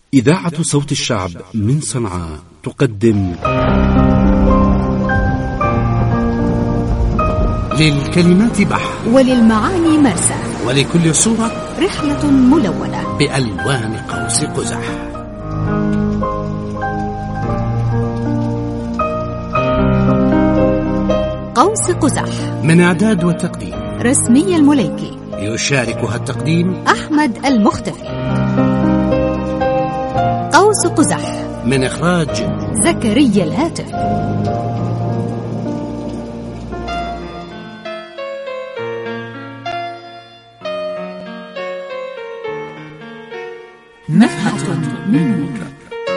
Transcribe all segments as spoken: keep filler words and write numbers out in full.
إذاعة صوت الشعب من صنعاء تقدم للكلمات بحر، وللمعاني مرسى، ولكل صورة رحلة ملونة بألوان قوس قزح. قوس قزح من إعداد وتقديم رسمي المليكي، يشاركها التقديم أحمد المختفي. قوس قزح من إخراج زكريا الهاتف. نفحة من نور.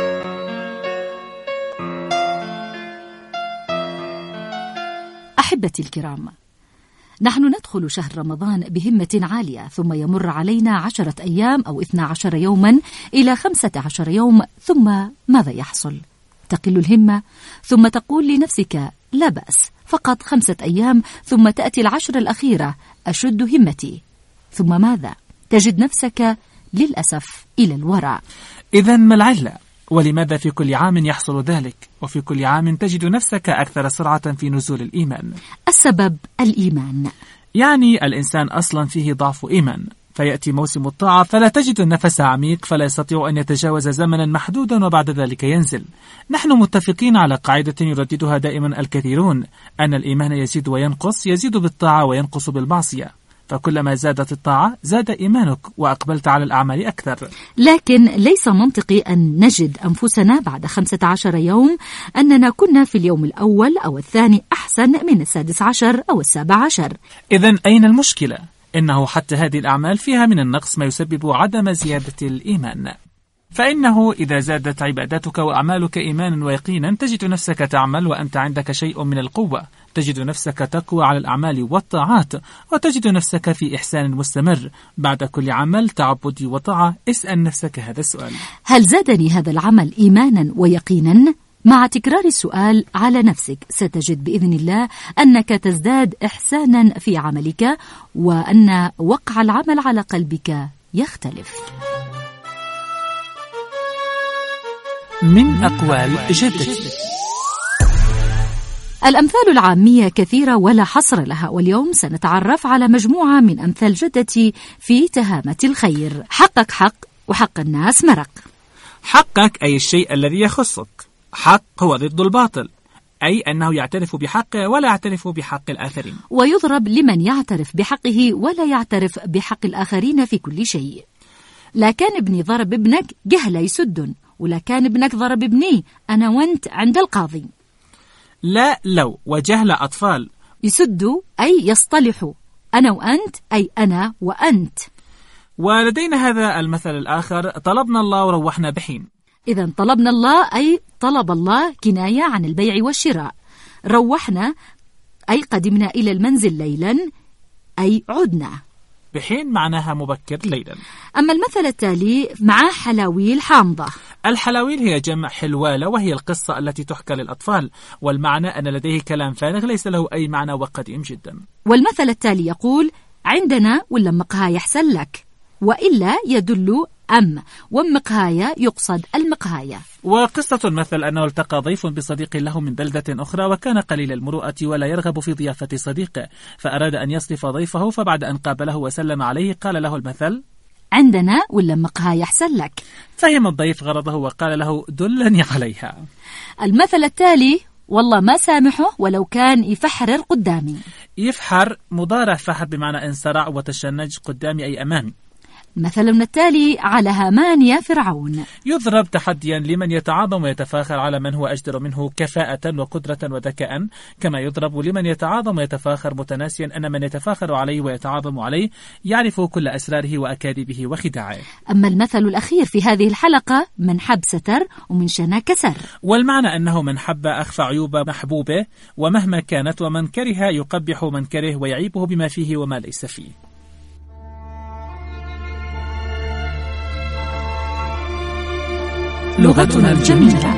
أحبتي الكرام، نحن ندخل شهر رمضان بهمة عالية، ثم يمر علينا عشرة أيام أو اثنا عشر يوما إلى خمسة عشر يوم، ثم ماذا يحصل؟ تقل الهمة، ثم تقول لنفسك لا بأس، فقط خمسة أيام، ثم تأتي العشر الأخيرة أشد همتي، ثم ماذا؟ تجد نفسك للأسف إلى الوراء. إذن ما العلة؟ ولماذا في كل عام يحصل ذلك؟ وفي كل عام تجد نفسك أكثر سرعة في نزول الإيمان؟ السبب الإيمان. يعني الإنسان أصلا فيه ضعف إيمان، فيأتي موسم الطاعة فلا تجد النفس عميق، فلا يستطيع أن يتجاوز زمنا محدودا وبعد ذلك ينزل. نحن متفقين على قاعدة يرددها دائما الكثيرون، أن الإيمان يزيد وينقص، يزيد بالطاعة وينقص بالمعصية، فكلما زادت الطاعة زاد إيمانك وأقبلت على الأعمال أكثر. لكن ليس منطقي أن نجد أنفسنا بعد خمسة عشر يوم أننا كنا في اليوم الأول أو الثاني أحسن من السادس عشر أو السابع عشر. إذن أين المشكلة؟ إنه حتى هذه الأعمال فيها من النقص ما يسبب عدم زيادة الإيمان، فإنه إذا زادت عباداتك وأعمالك إيمانا ويقينا تجد نفسك تعمل وأنت عندك شيء من القوة، تجد نفسك تقوى على الأعمال والطاعات، وتجد نفسك في إحسان مستمر. بعد كل عمل تعبدي وطاعة اسأل نفسك هذا السؤال: هل زادني هذا العمل إيمانا ويقينا؟ مع تكرار السؤال على نفسك ستجد بإذن الله أنك تزداد إحسانا في عملك، وأن وقع العمل على قلبك يختلف. من أقوال جدتي. الأمثال العامية كثيرة ولا حصر لها، واليوم سنتعرف على مجموعة من أمثال جدتي في تهامة الخير. حقك حق وحق الناس مرق. حقك أي الشيء الذي يخصك. حق هو ضد الباطل، أي أنه يعترف بحقه ولا يعترف بحق الآخرين. ويضرب لمن يعترف بحقه ولا يعترف بحق الآخرين في كل شيء. لا كان ابني ضرب ابنك جهل يسد، ولا كان ابنك ضرب ابني أنا وانت عند القاضي. لا لو وجهل أطفال. يسدوا أي يصطلحوا، أنا وأنت أي أنا وأنت. ولدينا هذا المثل الآخر: طلبنا الله وروحنا بحين. إذن طلبنا الله أي طلب الله كناية عن البيع والشراء. روحنا أي قدمنا إلى المنزل ليلا أي عدنا. بحين معناها مبكر ليلا. أما المثل التالي: مع حلاويل حامضة. الحلاويل هي جمع حلوالة، وهي القصة التي تحكى للأطفال، والمعنى أن لديه كلام فارغ ليس له أي معنى وقديم جدا. والمثل التالي يقول: عندنا ولا مقهاية يحسن لك، وإلا يدل أم، ومقهاية يقصد المقهاية. وقصة المثل أنه التقى ضيف بصديق له من بلدة أخرى، وكان قليل المروءة ولا يرغب في ضيافة صديقه، فأراد أن يصرف ضيفه، فبعد أن قابله وسلم عليه قال له المثل: عندنا ولا مقهاية يحسن لك. فهم الضيف غرضه وقال له: دلني عليها. المثل التالي: والله ما سامحه ولو كان يفحرر قدامي. يفحر مضارع فحر بمعنى انسرع وتشنج قدامي أي أمامي. مثلنا التالي: على هامان يا فرعون. يضرب تحديا لمن يتعاظم ويتفاخر على من هو أجدر منه كفاءة وقدرة وذكاء، كما يضرب لمن يتعاظم ويتفاخر متناسيا أن من يتفاخر عليه ويتعاظم عليه يعرف كل أسراره وأكاذيبه وخداعه. أما المثل الأخير في هذه الحلقة: من حب ستر ومن شنى كسر. والمعنى أنه من حب أخفى عيوب محبوبه ومهما كانت، ومن كره يقبح من كره ويعيبه بما فيه وما ليس فيه. لغتنا الجميلة.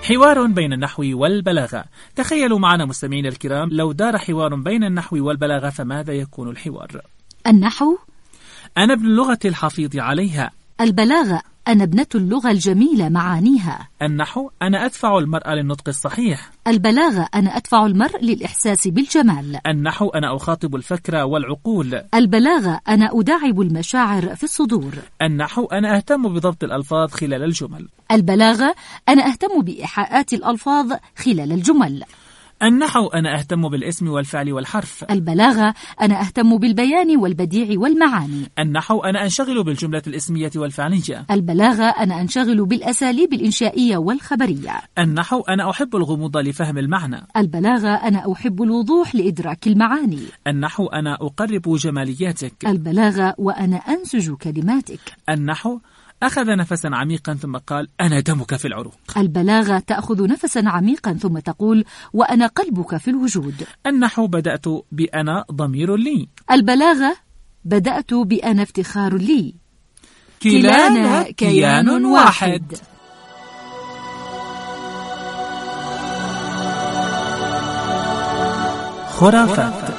حوار بين النحو والبلاغة. تخيلوا معنا مستمعين الكرام لو دار حوار بين النحو والبلاغة فماذا يكون الحوار؟ النحو: أنا ابن اللغة الحفيظ عليها. البلاغة: أنا ابنة اللغة الجميلة معانيها. النحو: أنا أدفع المرء للنطق الصحيح. البلاغة: أنا أدفع المرء للإحساس بالجمال. النحو: أنا أخاطب الفكر والعقول. البلاغة: أنا أداعب المشاعر في الصدور. النحو: أنا أهتم بضبط الألفاظ خلال الجمل. البلاغة: أنا أهتم بإيحاءات الألفاظ خلال الجمل. النحو: أنا أهتم بالاسم والفعل والحرف. البلاغة: أنا أهتم بالبيان والبديع والمعاني. النحو: أنا أنشغل بالجملة الاسمية والفعلية. البلاغة: أنا أنشغل بالأساليب الإنشائية والخبرية. النحو: أنا أحب الغموض لفهم المعنى. البلاغة: أنا أحب الوضوح لإدراك المعاني. النحو: أنا أقرب جمالياتك. البلاغة: وأنا أنسج كلماتك. النحو: أخذ نفسا عميقا ثم قال: أنا دمك في العروق. البلاغة: تأخذ نفسا عميقا ثم تقول: وأنا قلبك في الوجود. النحو: بدأت بأنا ضمير لي. البلاغة: بدأت بأنا افتخار لي. كلانا كيان واحد. خرافات.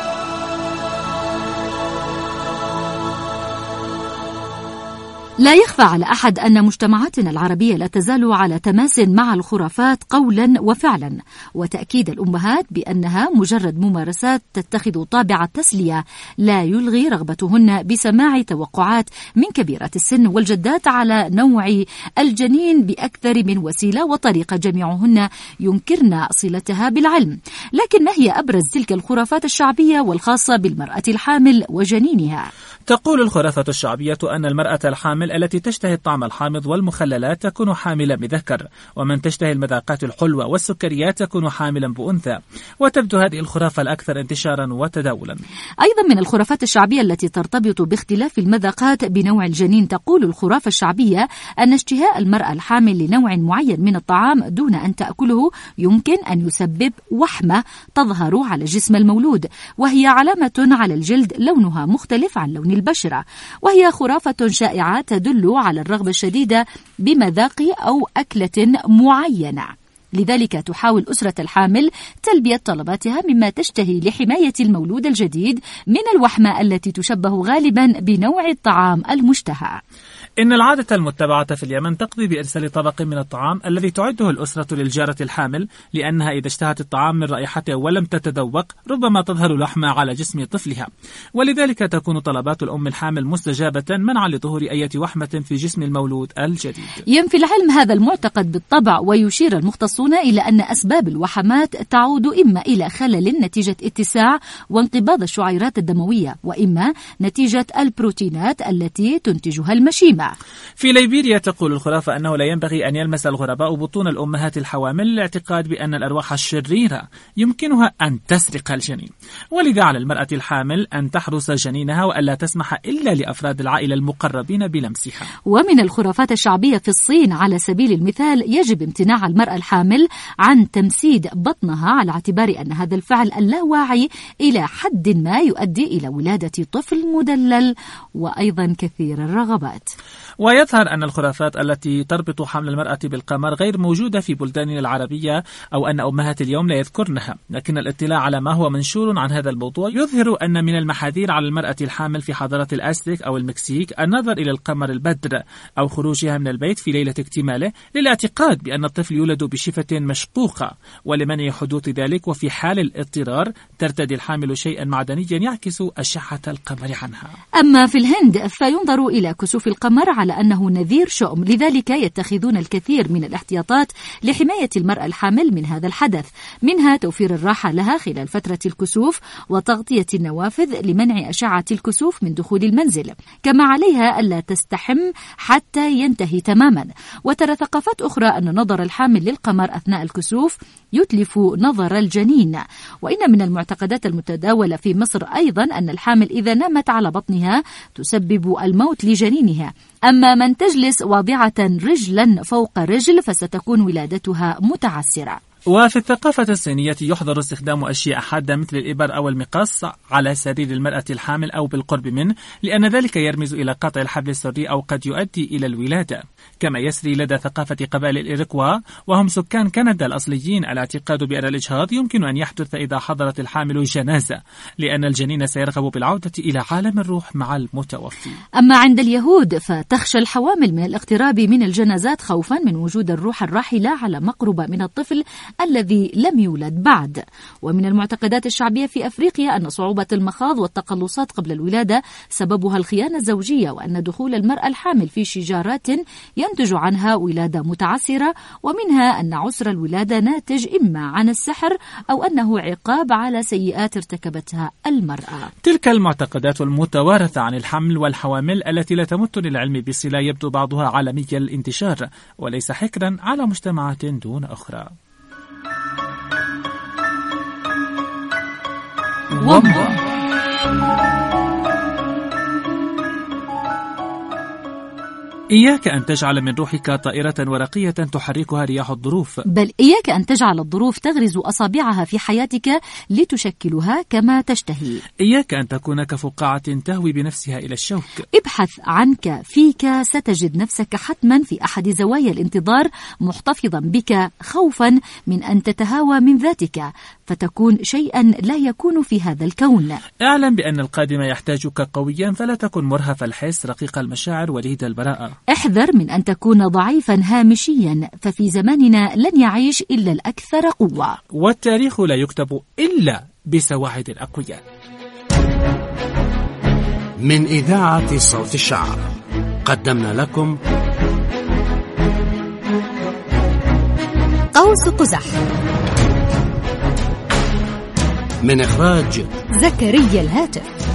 لا يخفى على أحد أن مجتمعاتنا العربية لا تزال على تماس مع الخرافات قولا وفعلا، وتأكيد الأمهات بأنها مجرد ممارسات تتخذ طابع التسلية لا يلغي رغبتهن بسماع توقعات من كبيرات السن والجدات على نوع الجنين بأكثر من وسيلة وطريقة، جميعهن ينكرن صلتها بالعلم. لكن ما هي أبرز تلك الخرافات الشعبية والخاصة بالمرأة الحامل وجنينها؟ تقول الخرافة الشعبية أن المرأة الحامل التي تشتهي الطعم الحامض والمخللات تكون حاملا بذكر، ومن تشتهي المذاقات الحلوة والسكريات تكون حاملا بأنثى، وتبدو هذه الخرافة الأكثر انتشارا وتداولا. أيضا من الخرافات الشعبية التي ترتبط باختلاف المذاقات بنوع الجنين، تقول الخرافة الشعبية أن اشتهاء المرأة الحامل لنوع معين من الطعام دون أن تأكله يمكن أن يسبب وحمة تظهر على جسم المولود، وهي علامة على الجلد لونها مختلف عن لون البشرة، وهي خرافة شائعة تدل على الرغبة الشديدة بمذاق أو أكلة معينة. لذلك تحاول أسرة الحامل تلبية طلباتها مما تشتهي لحماية المولود الجديد من الوحمة التي تشبه غالبا بنوع الطعام المشتهى. إن العادة المتبعة في اليمن تقضي بإرسال طبق من الطعام الذي تعده الأسرة للجارة الحامل، لأنها إذا اشتهت الطعام من رائحته ولم تتذوق ربما تظهر لحمة على جسم طفلها، ولذلك تكون طلبات الأم الحامل مستجابة منعا لظهور أي وحمة في جسم المولود الجديد. ينفي العلم هذا المعتقد بالطبع، ويشير المختصون إلى أن أسباب الوحمات تعود إما إلى خلل نتيجة اتساع وانقباض الشعيرات الدموية، وإما نتيجة البروتينات التي تنتجها المشيمة. في ليبيريا تقول الخرافة أنه لا ينبغي أن يلمس الغرباء بطون الأمهات الحوامل للاعتقاد بأن الأرواح الشريرة يمكنها أن تسرق الجنين، ولذا على المرأة الحامل أن تحرس جنينها وألا تسمح إلا لأفراد العائلة المقربين بلمسها. ومن الخرافات الشعبية في الصين على سبيل المثال، يجب امتناع المرأة الحامل عن تمسيد بطنها على اعتبار أن هذا الفعل اللاواعي إلى حد ما يؤدي إلى ولادة طفل مدلل، وأيضا كثير الرغبات. ويظهر أن الخرافات التي تربط حمل المرأة بالقمر غير موجودة في بلداننا العربية، أو أن أمهات اليوم لا يذكرنها، لكن الاطلاع على ما هو منشور عن هذا الموضوع يظهر أن من المحاذير على المرأة الحامل في حضارة الأزتك أو المكسيك النظر إلى القمر البدر أو خروجها من البيت في ليلة اكتماله، للاعتقاد بأن الطفل يولد بشفة مشقوقة، ولمنع حدوث ذلك وفي حال الاضطرار ترتدي الحامل شيئا معدنيا يعكس أشعة القمر عنها. أما في الهند فينظر إلى كسوف القمر على أنه نذير شؤم، لذلك يتخذون الكثير من الاحتياطات لحماية المرأة الحامل من هذا الحدث، منها توفير الراحة لها خلال فترة الكسوف وتغطية النوافذ لمنع أشعة الكسوف من دخول المنزل، كما عليها ألا تستحم حتى ينتهي تماما. وترى ثقافات أخرى أن نظر الحامل للقمر أثناء الكسوف يتلف نظر الجنين. وإن من المعتقدات المتداولة في مصر أيضا أن الحامل إذا نامت على بطنها تسبب الموت لجنينها، أما من تجلس واضعة رجلا فوق رجل فستكون ولادتها متعسرة. وفي الثقافة الصينية يحظر استخدام أشياء حادة مثل الإبر أو المقص على سرير المرأة الحامل أو بالقرب منه، لأن ذلك يرمز إلى قطع الحبل السري أو قد يؤدي إلى الولادة. كما يسري لدى ثقافة قبائل الإيروكوا وهم سكان كندا الأصليين الاعتقاد بأن الإجهاض يمكن أن يحدث إذا حضرت الحامل جنازة، لأن الجنين سيرغب بالعودة إلى عالم الروح مع المتوفي. أما عند اليهود فتخشى الحوامل من الاقتراب من الجنازات خوفا من وجود الروح الراحلة على مقربة من الطفل الذي لم يولد بعد. ومن المعتقدات الشعبية في أفريقيا أن صعوبة المخاض والتقلصات قبل الولادة سببها الخيانة الزوجية، وأن دخول المرأة الحامل في شجارات ينتج عنها ولادة متعسرة، ومنها أن عسر الولادة ناتج إما عن السحر أو أنه عقاب على سيئات ارتكبتها المرأة. تلك المعتقدات المتوارثة عن الحمل والحوامل التي لا تمت للعلم بصلة يبدو بعضها عالمي الانتشار وليس حكرا على مجتمعات دون أخرى. ومضة. إياك أن تجعل من روحك طائرة ورقية تحركها رياح الظروف، بل إياك أن تجعل الظروف تغرز أصابعها في حياتك لتشكلها كما تشتهي. إياك أن تكون كفقاعة تهوي بنفسها إلى الشوك. ابحث عنك فيك ستجد نفسك حتما في أحد زوايا الانتظار محتفظا بك خوفا من أن تتهاوى من ذاتك فتكون شيئا لا يكون في هذا الكون. اعلم بأن القادم يحتاجك قويا، فلا تكن مرهف الحس رقيق المشاعر وليد البراءة. احذر من أن تكون ضعيفا هامشيا، ففي زماننا لن يعيش إلا الأكثر قوة، والتاريخ لا يكتب إلا بسواعد الأقوياء. من إذاعة صوت الشعب قدمنا لكم قوس قزح، من إخراج زكريا الهاتف.